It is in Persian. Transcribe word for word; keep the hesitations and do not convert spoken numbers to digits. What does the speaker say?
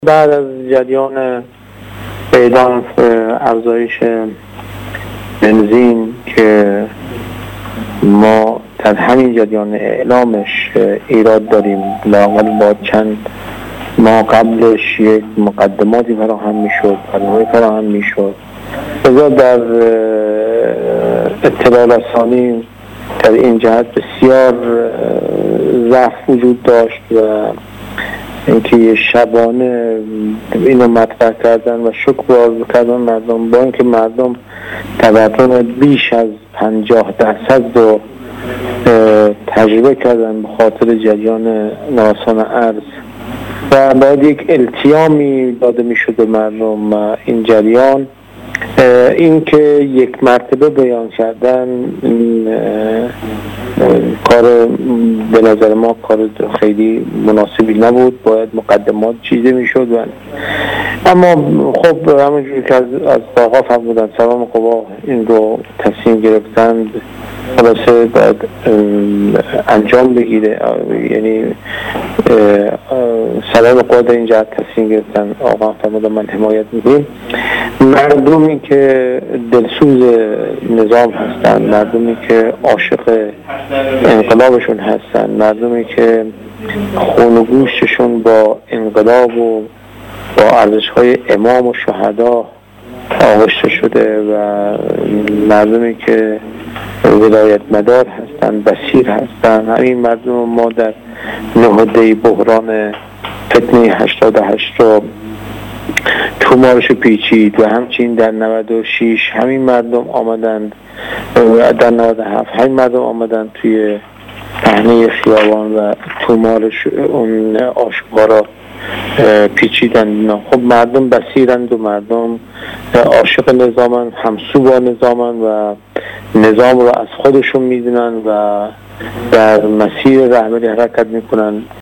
بعد از جریان اعلام افزایش بنزین که ما در همین جریان اعلامش ایراد داریم، لااقل با چند ماه قبلش یک مقدماتی فراهم میشد، برنامه فراهم میشد، لذا در اطلاع رسانی در این جهت بسیار ضعف وجود داشت و اینکه شبانه اینو مطرح کردن و شکر کردن مردم، با اینکه مردم تورم بیش از پنجاه درصد رو تجربه کردن به خاطر جریان نوسان ارز و باید یک التیامی داده میشد به مردم. این جریان این که یک مرتبه بیان کردن این کار به نظر ما کار خیلی مناسبی نبود، باید مقدمات چیزی میشد و اما خب همونجوری که از از آغاز هم بودن سلام قوا این رو تصمیم گرفتند، خلاصه باید انجام بگیره. یعنی سلام قوا در این جهت تصمیم گرفتن، آقا فرمودن من حمایت میکنیم. مردمی که دلسوز نظام هستن، مردمی که عاشق انقلابشون هستن، مردمی که خون و گوشتشون با انقلاب و با ارزش‌های امام و شهدا آغشته شده و مردمی که ولایت مدار هستن، بصیر هستن، همین مردم ما در نهده بحران فتنه هشتاد و هشت رو تومارش پیچید و همچنین در نود و شش همین مردم آمدند، در نود و هفت همین مردم آمدند توی صحنه خیابان و تومارش اون آشکارا پیچیدن. خب مردم بصیرند و مردم عاشق نظامن، همسو با نظامن و نظام رو از خودشون میدونن و در مسیر رهبری حرکت میکنن.